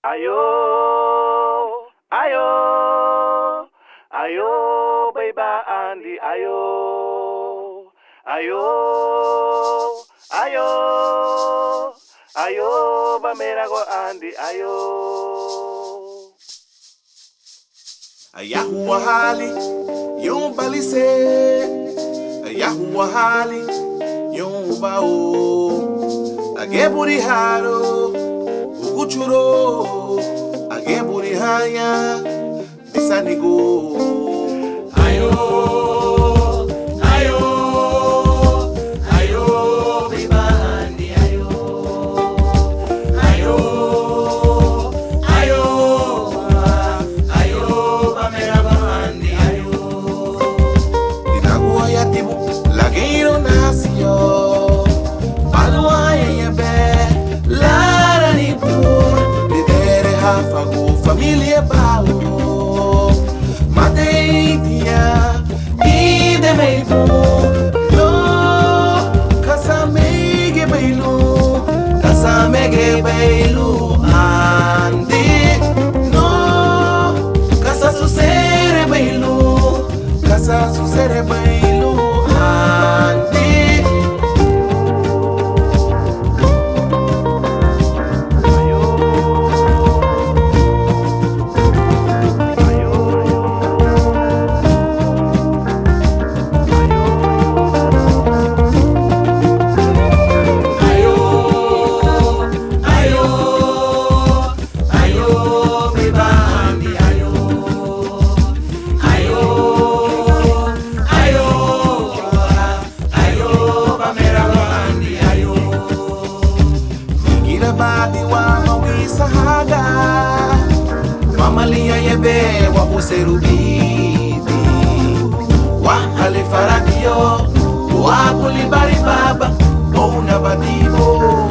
Ayo, ayo, ayo, baby Andy, ayo, ayo, ayo, ayo, bamerago Andy, ayo. Ayahu wahali, yung balise. Ayahu wahali, yung bao. Ageburi haro, uguchuro. Ageburi haya, bisanigo. Ayo, ayo, ayo, baby Andy, ayo, ayo, ayo, ayo, bamerago Andy, ayo. Tinaguwa ya tibu, lagiro nacio. Paluaya ya be, lara ni pur. Lidere hafagu, familia bao. Mateitia, ide meibu. Yo, kasamege bailu, kasamege bailu. Andi, no, kasa susere bailu, kasa susere bailu. Andi. Badi wa mawisa haga Mamalia yebe wa userubidi Wa halifarakio Wa kulibari baba Ona badibo